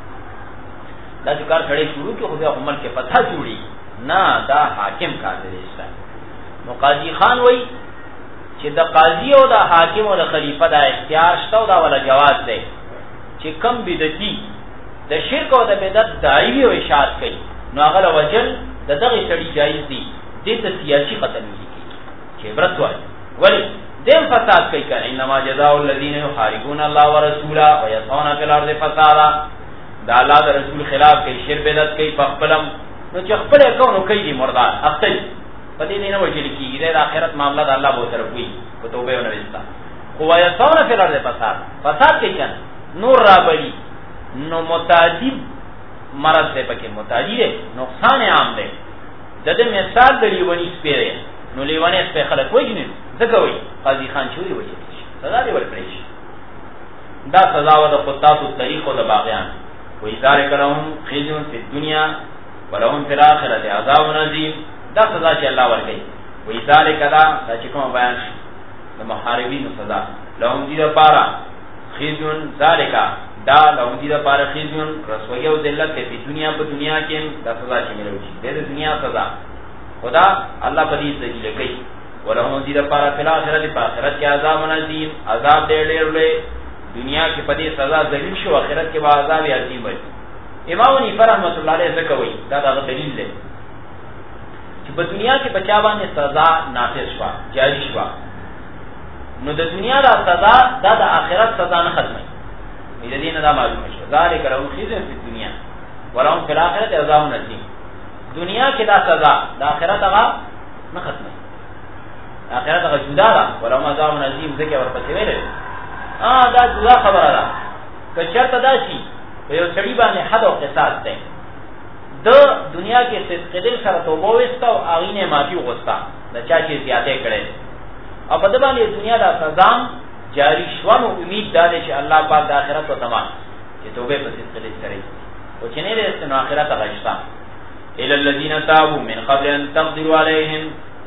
دا چې کار کړي شروع کې خو بیا عمر کې پتا جوړي نه دا حاکم کار دی اسلام نو قاضي خان وای چې د قاضي او د حاکم او د خلیفہ د اختیار شته او دا ولا جواز دی چې کم بدعتي د شرک او د بدعت دایي او اشاعت کوي نو هغه وجل د دغه سړي جایز دي د سیاسي قتل نه کی چې عبرت وایي ولی دیم فساد کوي کنه انما جزاء الذين يحاربون الله ورسوله ويسعون في الارض فسادا دا الله د رسول خلاف کوي شرک بدعت کوي په خپلم نو چې خپل کونو کوي مردار اخته پدې نه وجل کیږي د آخرت معاملات الله به طرف وي په توبه او نوستا خو ويسعون في الارض فساد فساد کوي کنه نور را بلی نو متعدی مرض دے پکې متعدی دے نقصان عام دے دغه مثال د لیونی سپیره نو لیونی سپیره خلک وایي ځکه وایي قاضي خان چوری وایي سزا دی ورکړي دا سزا و د قطاط الطريق او د باغیان وې ذالک لهم خزي فی الدنيا ولهم فی الاخره عذاب عظیم دا سزا چې الله ورکړي وې ذالک دا چې کوم بیان د محاربینو سزا لهم دی لپاره خزي ذالک دا لهم دی لپاره خزي رسوي او ذلت په دنیا په دنیا کې دا سزا چې ملوي د دنیا سزا خدا الله په دې ذلیل کوي ولهم دی لپاره په آخرت په آخرت کې عذاب عظیم عذاب ډېر ډېر لوی دنیا کې په دې سزا ذلیل شو آخرت کې به عذاب عظیم وي امام حنیفه رحمۃ اللہ علیہ څه کوي دا دا دلیل دی چې په دنیا کې بچا باندې سزا نافذ شوه جاری شوه نو د دنیا دا سزا دا د آخرت سزا نه ختمه دې دې نه دا معلومه شو ذالک لهم خزي فی الدنيا ولهم فی الاخره عذاب عظیم دنیا کې دا سزا د آخرت هغه نه ختمه آخرت هغه جدا ده ولهم عذاب عظیم ذکر ورپسې ویل اه دا جدا خبره ده که چرته دا شي په یو سړي باندې حد او قصاص ده د دنیا کې صدق دل سره توبه وستا او اغینه معافي وغوستا د چا چې زیاته کړي او په دې باندې دنیا دا سزا جاری شوانو امید داده چې الله پاک د آخرت او تمام چې توبه په صدق دل سره او چې نه لري نو آخرت غشتا الا الذين تابوا من قبل ان تقدروا عليهم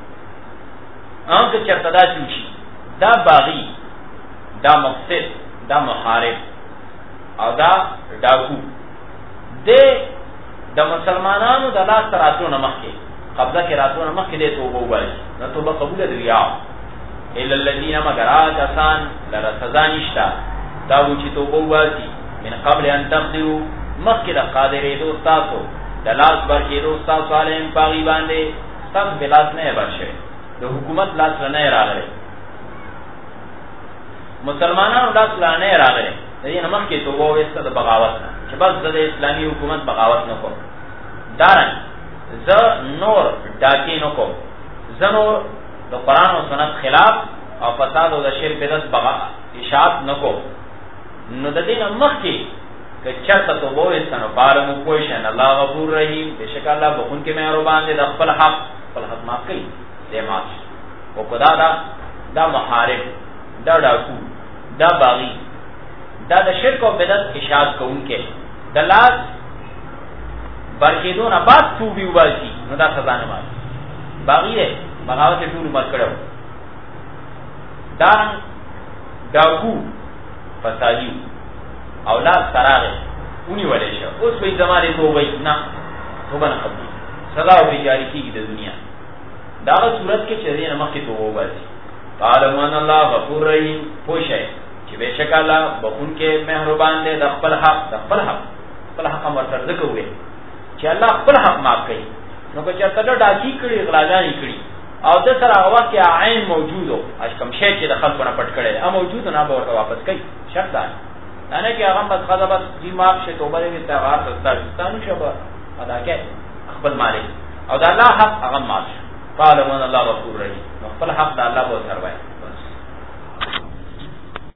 ان که چرته دا شي دا باغی دا مفسد دا محارب او دا ډاکو د د مسلمانانو د لاس راتلو نه مخکې قبضه کې راتلو نه مخکې د توبه وایي نو توبه قبول دی یا الا الذين مگر آسان لرا سزا نشتا دا و چې توبه وایي من قبل ان تقدروا مخکې د قادرې دو تاسو د لاس برکې دو تاسو عالم پاغي باندې تاسو بلاس نه ورشه د حکومت لاس نه راغلی مسلمانانو لاس نه راغلی دې نه مخکې توبه وسته د بغاوت نه چې بس د اسلامي حکومت بغاوت نه کوم دارن ز نور ډاکی نه کوم ز نور د قران او سنت خلاف او فساد او د شرک بدعت بغا اشاعت نه کوم نو د دې نه مخکې که چرته توبه وسته نو بارمو کوشن الله غفور رحیم بشک الله بخون کې مهربان دی د خپل حق خپل حق معاف کوي دې معاف او خدا دا دا محارب دا ډاکو دا باغی دا د شرک او بدعت اشاعت کوونکې د لاس برکېدون بعد توبې وباسي نو دا سزا نه مانی باغی دی بغاوت ټول مر کړو دا ډاکو فسادی اولاد سراغه اونې ولې شو اوس په زمانه توبه نه توبه نه قبول سزا او جاری کیږي د دنیا دا صورت کې چې نه مخکې توبه وباسي قال من الله غفور رحیم پوښي چې بشک الله بخون کې مهربان دی د خپل حق د خپل حق خپل حق مرتر ذکوي چې الله خپل حق معاف کوي نو که چېرته ډاکی کړي غلاګانی کړي او د سره هغه کې عین موجودو اشکم شی چې د خلکو نه پټ کړي ا موجود نه به ورته واپس کوي شرط ده نه کې هغه بس خدابت دی معاف شي توبه دې استغفار ستاسو شبه ادا کې خپل مالک او د الله حق هغه معاف قال من الله غفور رحیم خپل حق د الله به سره وایي